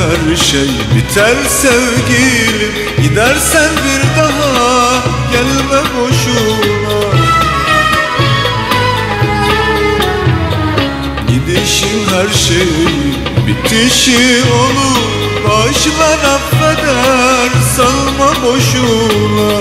her şey biter sevgilim. Gidersen bir daha gelme boşuna. Gidişin her şey bitişi olur. Bağışlar affeder, salma boşuna.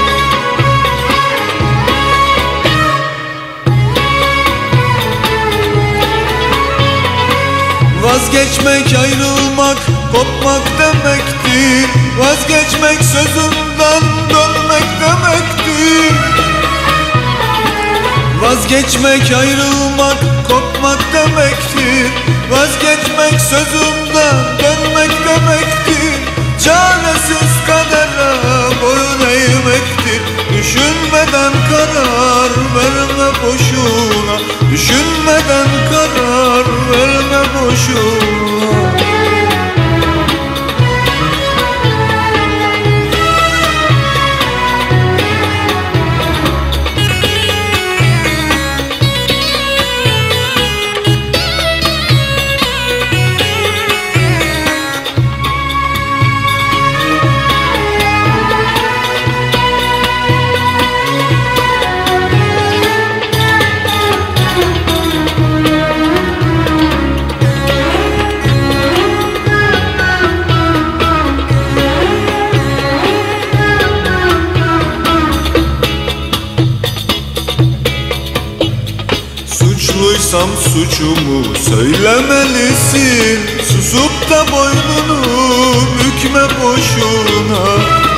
Vazgeçmek ayrılmak, kopmak demektir. Vazgeçmek sözünden dönmek demektir. Vazgeçmek ayrılmak, kopmak demektir. Vazgeçmek sözünden dönmek demektir. Çaresiz kadere boyun eğmektir. Düşünmeden karar verme boşuna. Düşünmeden karar verme boşuna. Suçluysam suçumu söylemelisin. Susup da boynunu bükme boşuna.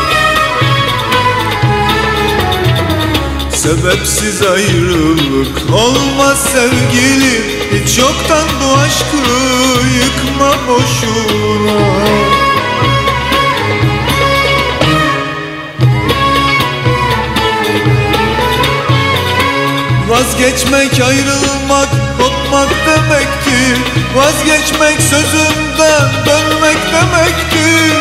Sebepsiz ayrılık olmaz sevgilim. Hiç yoktan bu aşkı yıkma boşuna. Vazgeçmek ayrılmak, kopmak demektir. Vazgeçmek sözünden dönmek demektir.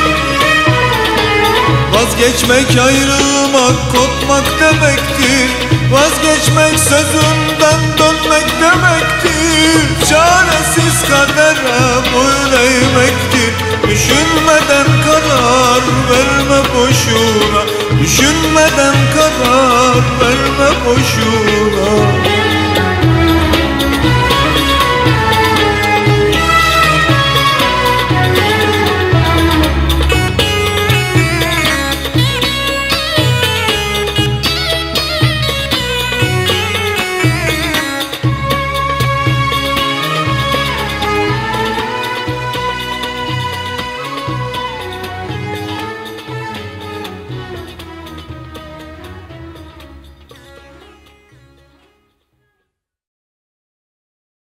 Vazgeçmek ayrılmak, kopmak demektir. Vazgeçmek sözünden dönmek demektir. Çaresiz kadere boyun eğmektir. Düşünmeden karar verme boşuna. Düşünmeden karar verme boşuna.